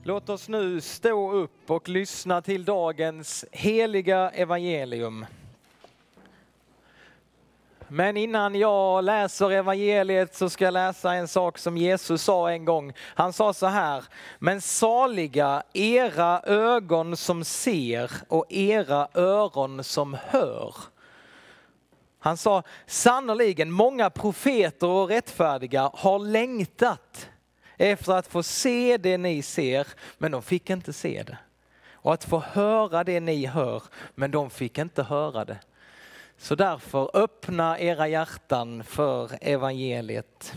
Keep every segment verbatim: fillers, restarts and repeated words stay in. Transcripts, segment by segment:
Låt oss nu stå upp och lyssna till dagens heliga evangelium. Men innan jag läser evangeliet så ska jag läsa en sak som Jesus sa en gång. Han sa så här: men saliga era ögon som ser och era öron som hör. Han sa, sannoliken många profeter och rättfärdiga har längtat efter att få se det ni ser, men de fick inte se det. Och att få höra det ni hör, men de fick inte höra det. Så därför öppna era hjärtan för evangeliet.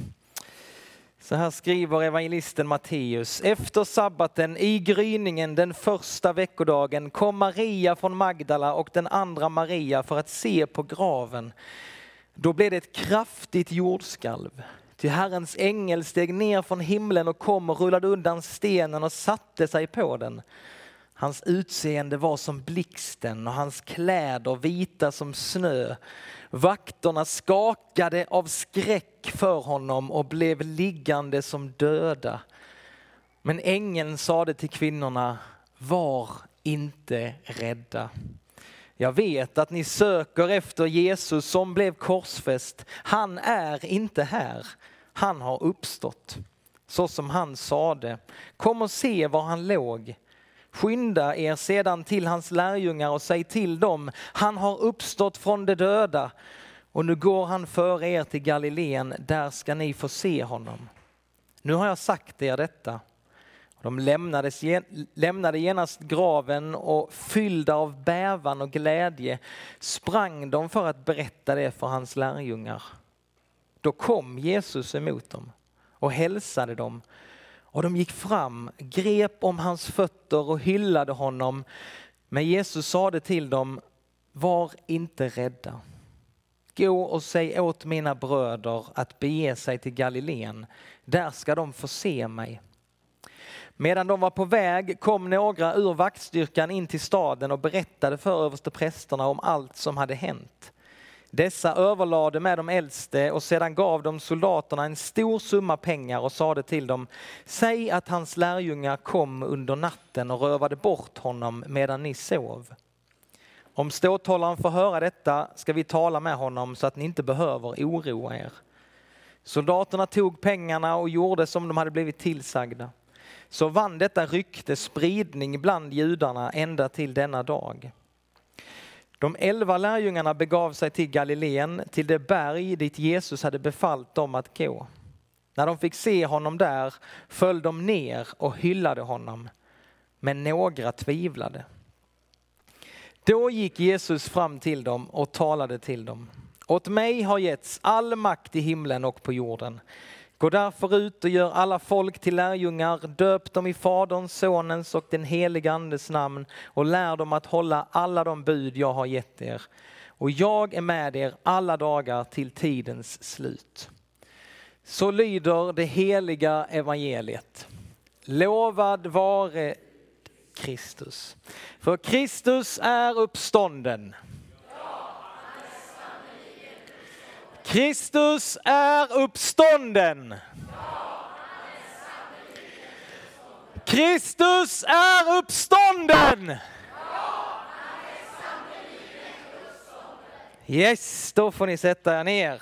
Så här skriver evangelisten Matteus. Efter sabbaten i gryningen den första veckodagen kom Maria från Magdala och den andra Maria för att se på graven. Då blev det ett kraftigt jordskalv. Till Herrens ängel steg ner från himlen och kom och rullade undan stenen och satte sig på den. Hans utseende var som blixten och hans kläder vita som snö. Vakterna skakade av skräck för honom och blev liggande som döda. Men ängeln sade till kvinnorna, var inte rädda. Jag vet att ni söker efter Jesus som blev korsfäst. Han är inte här. Han har uppstått. Så som han sade. Kom och se var han låg. Skynda er sedan till hans lärjungar och säg till dem. Han har uppstått från de döda. Och nu går han före er till Galileen. Där ska ni få se honom. Nu har jag sagt er detta. De lämnades, lämnade genast graven och fyllda av bävan och glädje sprang de för att berätta det för hans lärjungar. Då kom Jesus emot dem och hälsade dem. Och de gick fram, grep om hans fötter och hyllade honom. Men Jesus sade till dem, var inte rädda. Gå och säg åt mina bröder att bege sig till Galileen. Där ska de få se mig. Medan de var på väg kom några ur vaktstyrkan in till staden och berättade för översteprästerna om allt som hade hänt. Dessa överlade med de äldste och sedan gav de soldaterna en stor summa pengar och sade till dem, säg att hans lärjungar kom under natten och rövade bort honom medan ni sov. Om ståthållaren får höra detta ska vi tala med honom så att ni inte behöver oroa er. Soldaterna tog pengarna och gjorde som de hade blivit tillsagda. Så vann detta rykte spridning bland judarna ända till denna dag. De elva lärjungarna begav sig till Galileen, till det berg dit Jesus hade befallt dem att gå. När de fick se honom där föll de ner och hyllade honom, men några tvivlade. Då gick Jesus fram till dem och talade till dem. Åt mig har getts all makt i himlen och på jorden. Gå därför ut och gör alla folk till lärjungar, döp dem i Faderns, Sonens och den heliga Andes namn och lär dem att hålla alla de bud jag har gett er. Och jag är med er alla dagar till tidens slut. Så lyder det heliga evangeliet. Lovad vare Kristus. För Kristus är uppstånden. Kristus är uppstånden. Kristus är uppstånden. Yes, då får ni sätta er ner.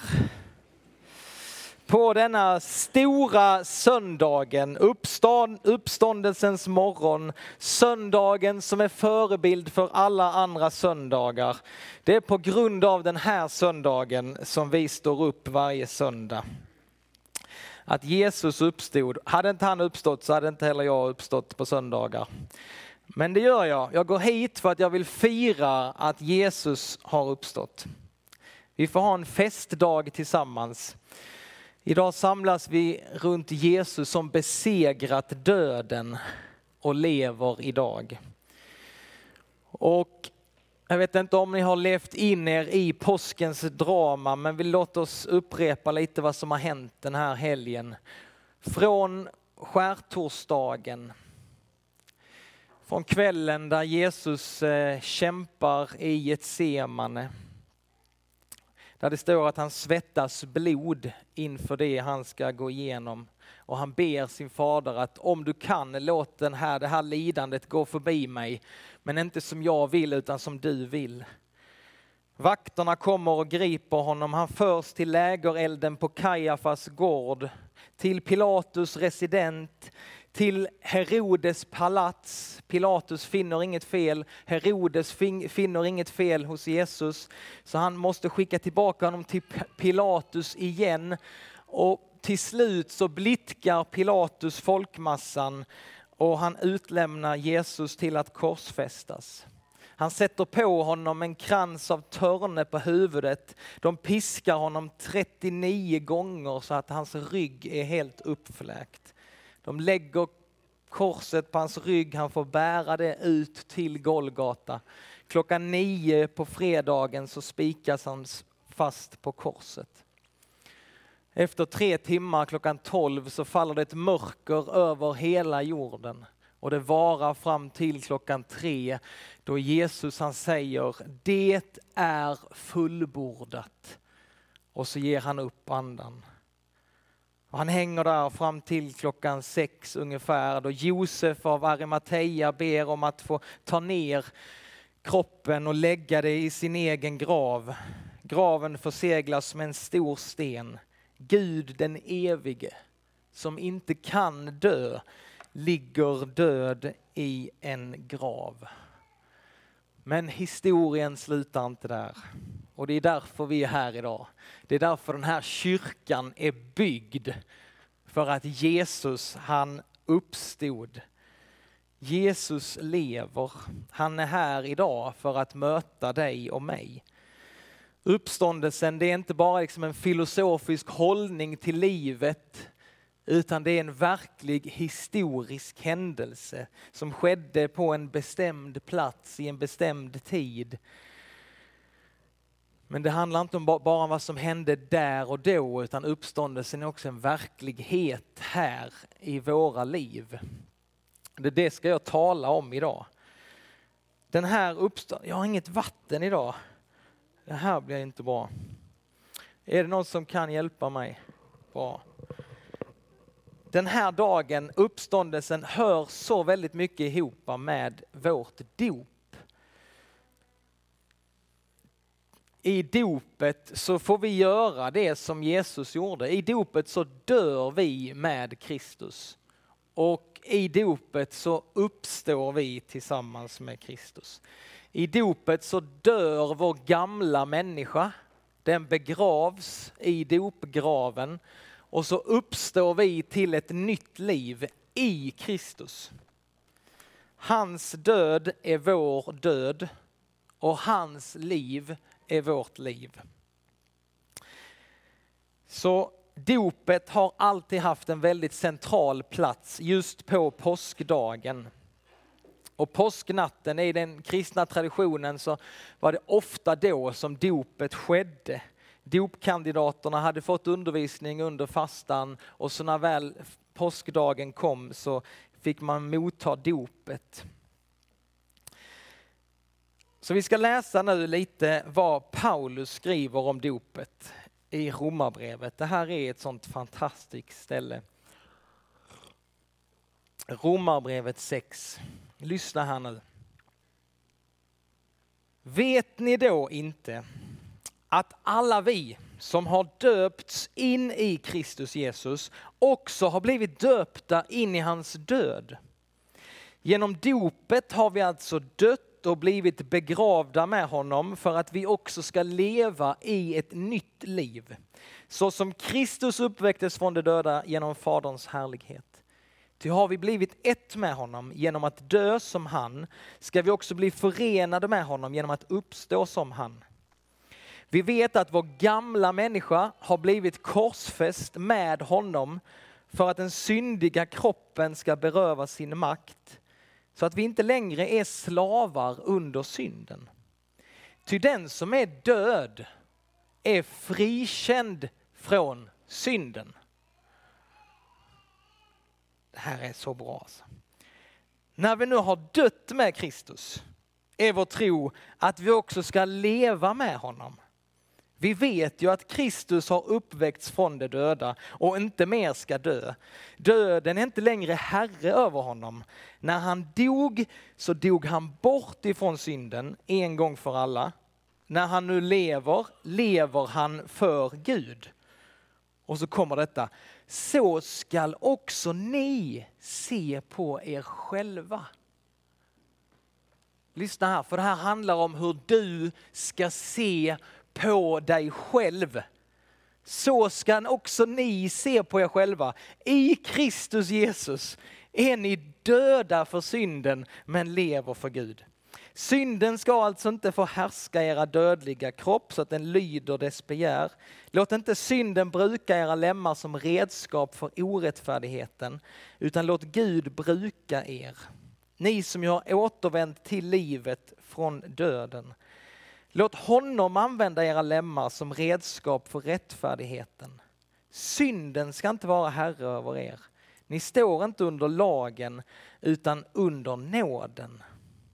På denna stora söndagen, uppstånd, uppståndelsens morgon, söndagen som är förebild för alla andra söndagar. Det är på grund av den här söndagen som vi står upp varje söndag. Att Jesus uppstod, hade inte han uppstått så hade inte heller jag uppstått på söndagar. Men det gör jag, jag går hit för att jag vill fira att Jesus har uppstått. Vi får ha en festdag tillsammans. Idag samlas vi runt Jesus som besegrat döden och lever idag. Och jag vet inte om ni har levt in er i påskens drama, men vi låter oss upprepa lite vad som har hänt den här helgen. Från skärtorsdagen, från kvällen där Jesus eh, kämpar i Getsemane. Där det står att han svettas blod inför det han ska gå igenom. Och han ber sin fader att om du kan, låt den här, det här lidandet gå förbi mig. Men inte som jag vill utan som du vill. Vakterna kommer och griper honom. Han förs till lägerelden på Kajafas gård. Till Pilatus resident. Till Herodes palats. Pilatus finner inget fel. Herodes fin- finner inget fel hos Jesus. Så han måste skicka tillbaka honom till Pilatus igen. Och till slut så blitkar Pilatus folkmassan. Och han utlämnar Jesus till att korsfästas. Han sätter på honom en krans av törne på huvudet. De piskar honom trettionio gånger så att hans rygg är helt uppfläkt. De lägger korset på hans rygg. Han får bära det ut till Golgata. Klockan nio på fredagen så spikas han fast på korset. Efter tre timmar klockan tolv så faller det ett mörker över hela jorden. Och det varar fram till klockan tre då Jesus han säger det är fullbordat. Och så ger han upp andan. Och han hänger där fram till klockan sex ungefär då Josef av Arimathea ber om att få ta ner kroppen och lägga det i sin egen grav. Graven förseglas med en stor sten. Gud den evige som inte kan dö ligger död i en grav. Men historien slutar inte där. Och det är därför vi är här idag. Det är därför den här kyrkan är byggd. För att Jesus han uppstod. Jesus lever. Han är här idag för att möta dig och mig. Uppståndelsen det är inte bara liksom en filosofisk hållning till livet. Utan det är en verklig historisk händelse som skedde på en bestämd plats i en bestämd tid. Men det handlar inte om bara om vad som hände där och då utan uppståndelsen är också en verklighet här i våra liv. Det, det ska jag tala om idag. Den här uppståndelsen, jag har inget vatten idag. Det här blir inte bra. Är det någon som kan hjälpa mig? Bra. Den här dagen, uppståndelsen, hör så väldigt mycket ihop med vårt dop. I dopet så får vi göra det som Jesus gjorde. I dopet så dör vi med Kristus. Och i dopet så uppstår vi tillsammans med Kristus. I dopet så dör vår gamla människa. Den begravs i dopgraven. Och så uppstår vi till ett nytt liv i Kristus. Hans död är vår död och hans liv är vårt liv. Så dopet har alltid haft en väldigt central plats just på påskdagen. Och påsknatten i den kristna traditionen så var det ofta då som dopet skedde. Dopkandidaterna hade fått undervisning under fastan och så när väl påskdagen kom så fick man motta dopet. Så vi ska läsa nu lite vad Paulus skriver om dopet i Romarbrevet. Det här är ett sånt fantastiskt ställe. Romarbrevet sex. Lyssna här nu. Vet ni då inte att alla vi som har döpts in i Kristus Jesus också har blivit döpta in i hans död? Genom dopet har vi alltså dött och blivit begravda med honom för att vi också ska leva i ett nytt liv. Så som Kristus uppväcktes från de döda genom Faderns härlighet. Ty har vi blivit ett med honom genom att dö som han, ska vi också bli förenade med honom genom att uppstå som han. Vi vet att vår gamla människa har blivit korsfäst med honom för att den syndiga kroppen ska beröva sin makt. Så att vi inte längre är slavar under synden. Ty den som är död är frikänd från synden. Det här är så bra alltså. När vi nu har dött med Kristus är vår tro att vi också ska leva med honom. Vi vet ju att Kristus har uppväckts från de döda och inte mer ska dö. Döden är inte längre herre över honom. När han dog så dog han bort ifrån synden en gång för alla. När han nu lever, lever han för Gud. Och så kommer detta. Så skall också ni se på er själva. Lyssna här, för det här handlar om hur du ska se på dig själv. Så ska också ni se på er själva. I Kristus Jesus är ni döda för synden men lever för Gud. Synden ska alltså inte få härska era dödliga kropp så att den lyder dess begär. Låt inte synden bruka era lemmar som redskap för orättfärdigheten, utan låt Gud bruka er. Ni som ju har återvänt till livet från döden. Låt honom använda era lemmar som redskap för rättfärdigheten. Synden ska inte vara herre över er. Ni står inte under lagen utan under nåden.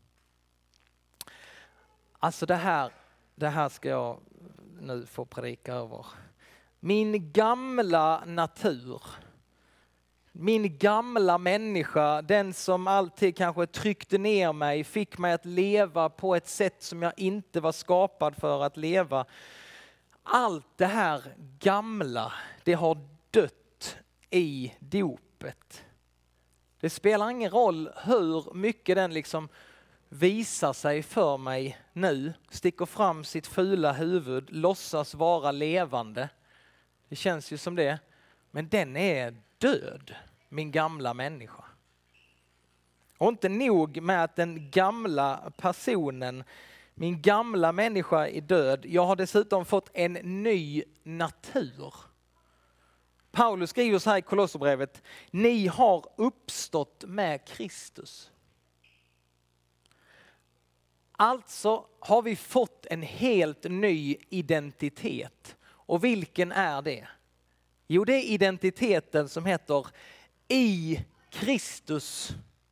Alltså det här, det här ska jag nu få predika över. Min gamla natur, min gamla människa, den som alltid kanske tryckte ner mig, fick mig att leva på ett sätt som jag inte var skapad för att leva. Allt det här gamla, det har dött i dopet. Det spelar ingen roll hur mycket den liksom visar sig för mig nu, sticker fram sitt fula huvud, låtsas vara levande. Det känns ju som det, men den är död, min gamla människa. Och inte nog med att den gamla personen, min gamla människa är död, jag har dessutom fått en ny natur. Paulus skriver så här i Kolosserbrevet: ni har uppstått med Kristus. Alltså har vi fått en helt ny identitet. Och vilken är det? Jo, det är identiteten som heter i Kristus.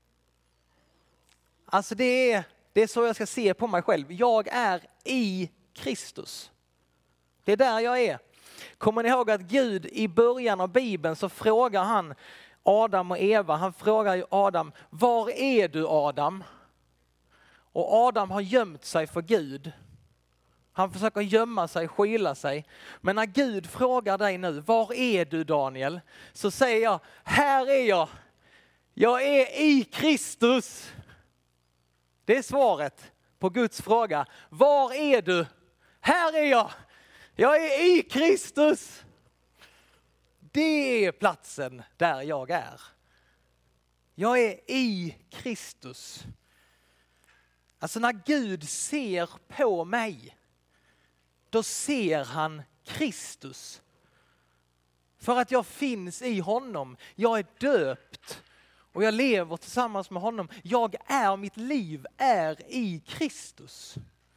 Alltså det är, det är så jag ska se på mig själv. Jag är i Kristus. Det är där jag är. Kommer ni ihåg att Gud i början av Bibeln så frågar han Adam och Eva. Han frågar ju Adam, var är du Adam? Och Adam har gömt sig för Gud. Han försöker gömma sig, skyla sig. Men när Gud frågar dig nu, var är du Daniel? Så säger jag, här är jag. Jag är i Kristus. Det är svaret på Guds fråga. Var är du? Här är jag. Jag är i Kristus. Det är platsen där jag är. Jag är i Kristus. Alltså när Gud ser på mig, då ser han Kristus. För att jag finns i honom. Jag är döpt och jag lever tillsammans med honom. Jag är, mitt liv är i Kristus.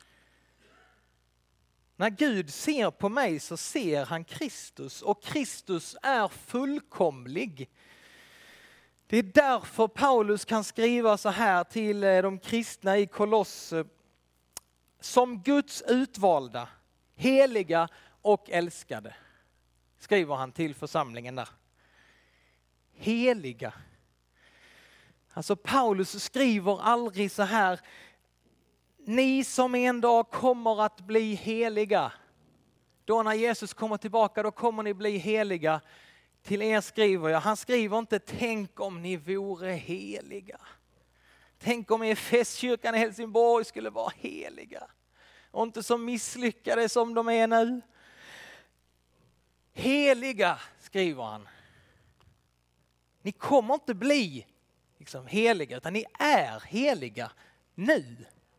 När Gud ser på mig så ser han Kristus, och Kristus är fullkomlig. Det är därför Paulus kan skriva så här till de kristna i Kolosse: som Guds utvalda, heliga och älskade. Skriver han till församlingen där. Heliga. Alltså Paulus skriver aldrig så här: ni som en dag kommer att bli heliga. Då när Jesus kommer tillbaka, då kommer ni bli heliga. Till er skriver jag. Han skriver inte, tänk om ni vore heliga. Tänk om Efeskyrkan i Helsingborg skulle vara heliga. Och inte så misslyckade som de är nu. Heliga, skriver han. Ni kommer inte bli liksom heliga, utan ni är heliga nu.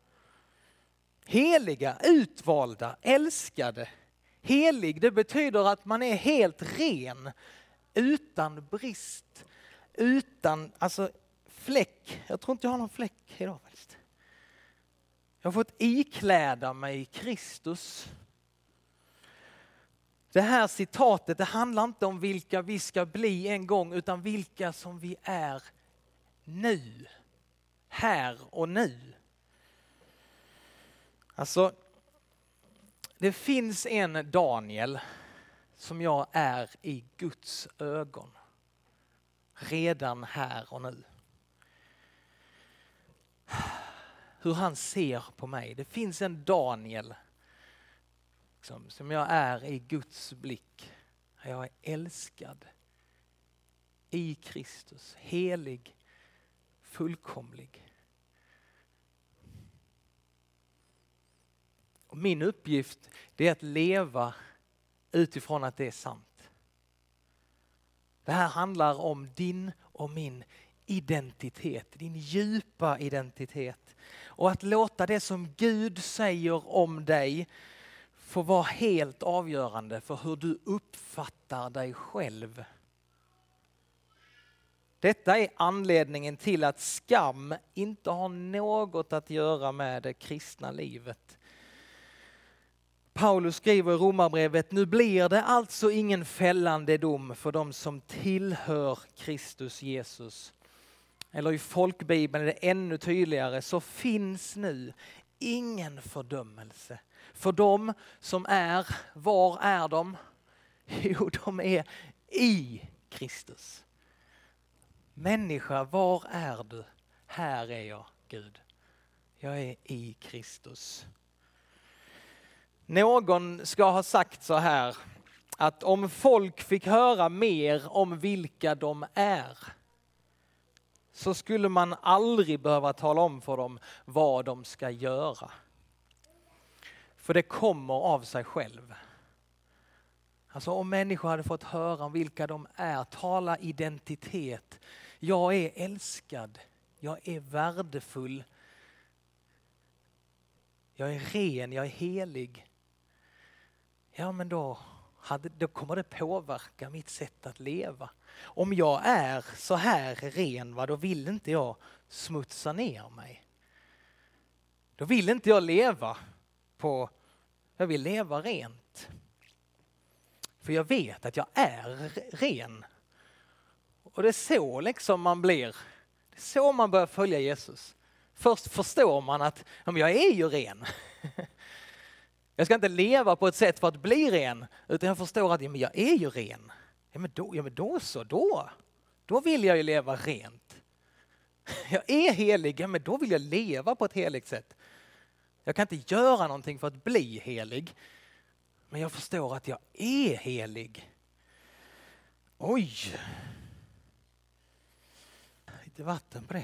Heliga, utvalda, älskade. Helig, det betyder att man är helt ren. Utan brist. Utan, alltså fläck. Jag tror inte jag har någon fläck idag faktiskt. Jag har fått ikläda mig Kristus. Det här citatet, det handlar inte om vilka vi ska bli en gång, utan vilka som vi är nu. Här och nu. Alltså, Det finns en Daniel som jag är i Guds ögon. Redan här och nu. Hur han ser på mig. Det finns en Daniel som, som jag är i Guds blick. Jag är älskad i Kristus. Helig, fullkomlig. Och min uppgift det är att leva utifrån att det är sant. Det här handlar om din och min identitet, din djupa identitet. Och att låta det som Gud säger om dig få vara helt avgörande för hur du uppfattar dig själv. Detta är anledningen till att skam inte har något att göra med det kristna livet. Paulus skriver i Romarbrevet, nu blir det alltså ingen fällande dom för de som tillhör Kristus Jesus. Eller i folkbibeln är det ännu tydligare, så finns nu ingen fördömelse för de som är, var är de? Jo, de är i Kristus. Människa, var är du? Här är jag, Gud. Jag är i Kristus. Någon ska ha sagt så här, att om folk fick höra mer om vilka de är, så skulle man aldrig behöva tala om för dem vad de ska göra. För det kommer av sig själv. Alltså om människor hade fått höra om vilka de är, tala identitet. Jag är älskad, jag är värdefull, jag är ren, jag är helig. Ja, men då, hade, då kommer det påverka mitt sätt att leva. Om jag är så här ren, va, då vill inte jag smutsa ner mig. Då vill inte jag leva på, jag vill leva rent. För jag vet att jag är ren. Och det är så liksom man blir. Det är så man börjar följa Jesus. Först förstår man att ja, men jag är ju ren. Jag ska inte leva på ett sätt för att bli ren, utan jag förstår att ja, men jag är ju ren. Ja men, då, ja men då så, då. Då vill jag ju leva rent. Jag är helig, ja men då vill jag leva på ett heligt sätt. Jag kan inte göra någonting för att bli helig. Men jag förstår att jag är helig. Oj. Lite vatten på det.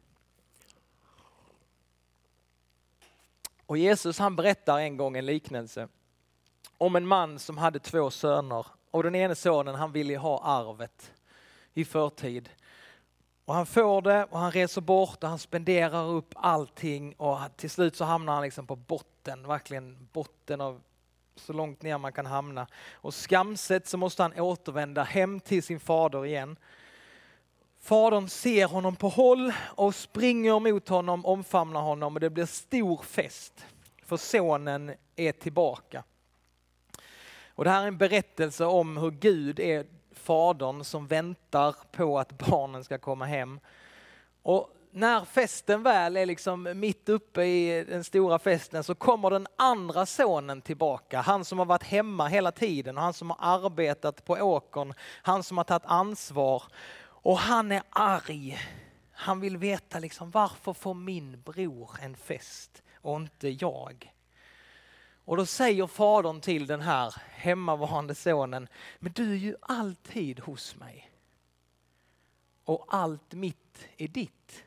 Och Jesus han berättar en gång en liknelse om en man som hade två söner. Och den ena sonen han ville ha arvet i förtid. Och han får det och han reser bort och han spenderar upp allting. Och till slut så hamnar han liksom på botten, verkligen botten av så långt ner man kan hamna. Och skamset så måste han återvända hem till sin fader igen. Fadern ser honom på håll och springer mot honom, omfamnar honom och det blir stor fest. För sonen är tillbaka. Och det här är en berättelse om hur Gud är fadern som väntar på att barnen ska komma hem. Och när festen väl är liksom mitt uppe i den stora festen så kommer den andra sonen tillbaka. Han som har varit hemma hela tiden och han som har arbetat på åkern. Han som har tagit ansvar. Och han är arg. Han vill veta liksom, varför får min bror en fest och inte jag? Och då säger fadern till den här hemmavarande sonen, men du är ju alltid hos mig. Och allt mitt är ditt.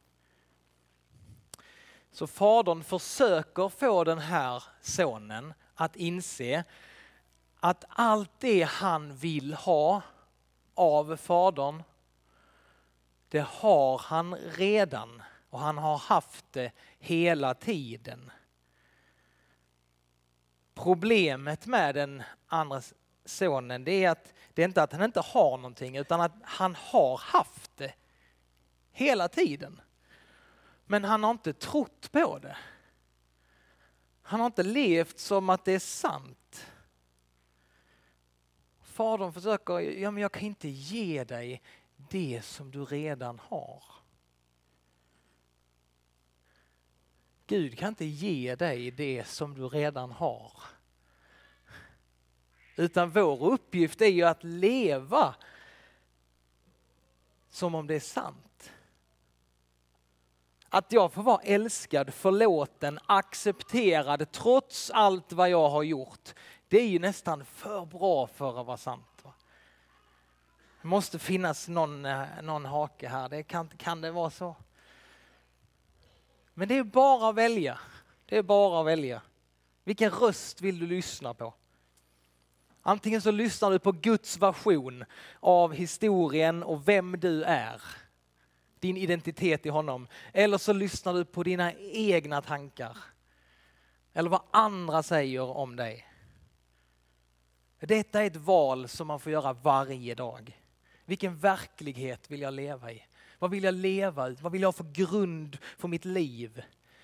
Så fadern försöker få den här sonen att inse att allt det han vill ha av fadern, det har han redan och han har haft det hela tiden. Problemet med den andra sonen det är att det är inte att han inte har någonting utan att han har haft det hela tiden. Men han har inte trott på det. Han har inte levt som att det är sant. Fadern försöker, ja men jag kan inte ge dig det som du redan har. Gud kan inte ge dig det som du redan har. Utan vår uppgift är ju att leva som om det är sant. Att jag får vara älskad, förlåten, accepterad trots allt vad jag har gjort. Det är ju nästan för bra för att vara sant. Va? Det måste finnas någon, någon hake här. Det kan, kan det vara så? Men det är bara att välja. Det är bara att välja. Vilken röst vill du lyssna på? Antingen så lyssnar du på Guds version av historien och vem du är. Din identitet i honom. Eller så lyssnar du på dina egna tankar. Eller vad andra säger om dig. Detta är ett val som man får göra varje dag. Vilken verklighet vill jag leva i? Vad vill jag leva ut? Vad vill jag ha för grund för mitt liv?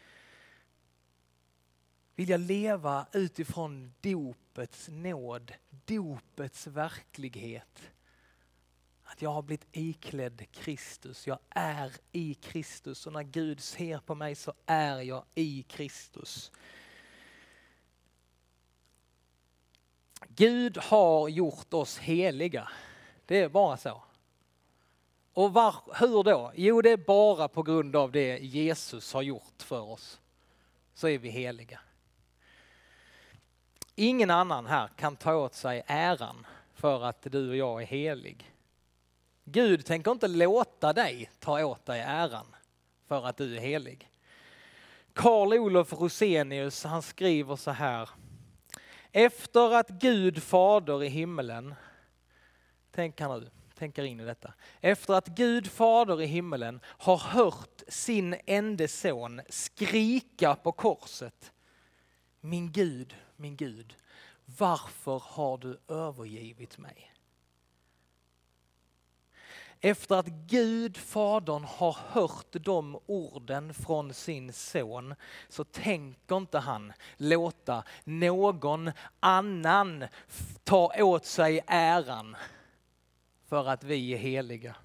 Vill jag leva utifrån dopets nåd, dopets verklighet? Att jag har blivit iklädd Kristus, jag är i Kristus och när Gud ser på mig så är jag i Kristus. Gud har gjort oss heliga, det är bara så. Och var, hur då? Jo, det är bara på grund av det Jesus har gjort för oss. Så är vi heliga. Ingen annan här kan ta åt sig äran för att du och jag är helig. Gud tänker inte låta dig ta åt dig äran för att du är helig. Carl Olof Rosenius, han skriver så här. Efter att Gud fader i himmelen, tänk här nu, tänker in i detta. Efter att Gud fader i himmelen har hört sin enda son skrika på korset. Min Gud, min Gud, varför har du övergivit mig? Efter att Gud, fadern, har hört de orden från sin son så tänker inte han låta någon annan ta åt sig äran för att vi är heliga.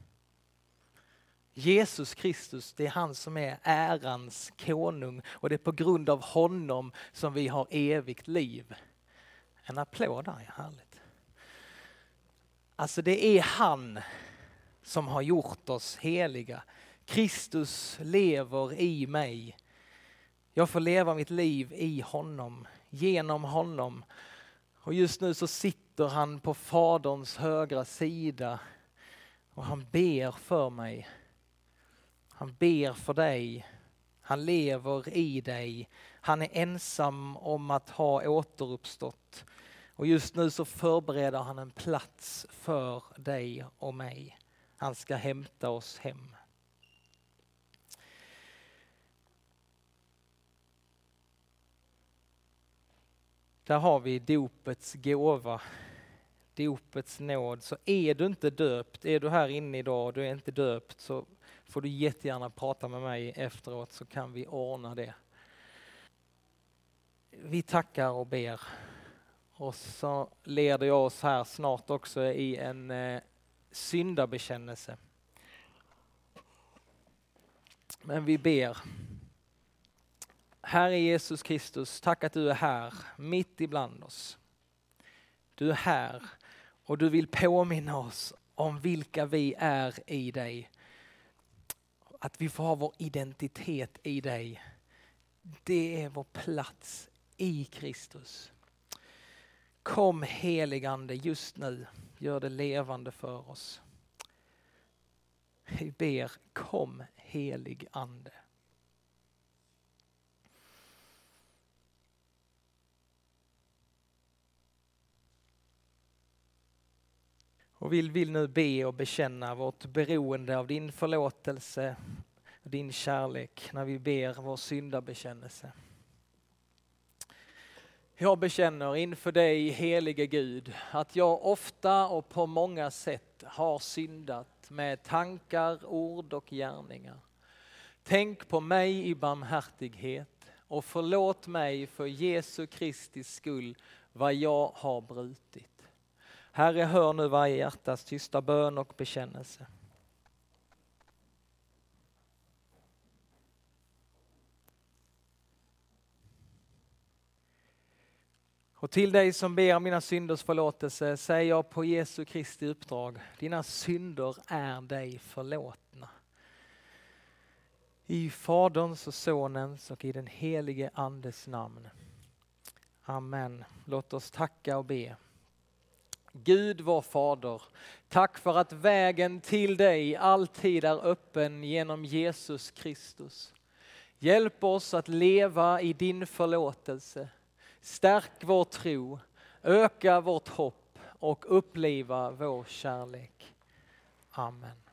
Jesus Kristus, det är han som är ärans konung och det är på grund av honom som vi har evigt liv. En applåd där, är härligt. Alltså det är han som har gjort oss heliga. Kristus lever i mig. Jag får leva mitt liv i honom, genom honom. Och just nu så sitter han på faderns högra sida och han ber för mig. Han ber för dig. Han lever i dig. Han är ensam om att ha återuppstått. Och just nu så förbereder han en plats för dig och mig. Han ska hämta oss hem. Där har vi dopets gåva, dopets nåd. Så är du inte döpt, är du här inne idag och du är inte döpt så får du jättegärna prata med mig efteråt så kan vi ordna det. Vi tackar och ber. Och så leder jag oss här snart också i en eh, syndabekännelse. Men vi ber. Herre Jesus Kristus, tack att du är här mitt ibland oss. Du är här och du vill påminna oss om vilka vi är i dig. Att vi får ha vår identitet i dig. Det är vår plats i Kristus. Kom heligande just nu, gör det levande för oss. Vi ber, kom helig ande. Och vi vill nu be och bekänna vårt beroende av din förlåtelse, din kärlek när vi ber vår syndabekännelse. Jag bekänner inför dig, helige Gud, att jag ofta och på många sätt har syndat med tankar, ord och gärningar. Tänk på mig i barmhärtighet och förlåt mig för Jesu Kristi skull vad jag har brutit. Herre, hör nu varje hjärtas tysta bön och bekännelse. Och till dig som ber om mina synders förlåtelse säger jag på Jesu Kristi uppdrag: dina synder är dig förlåtna. I Faderns och Sonens och i den helige Andes namn. Amen. Låt oss tacka och be. Gud vår Fader, tack för att vägen till dig alltid är öppen genom Jesus Kristus. Hjälp oss att leva i din förlåtelse. Stärk vår tro, öka vårt hopp och uppliva vår kärlek. Amen.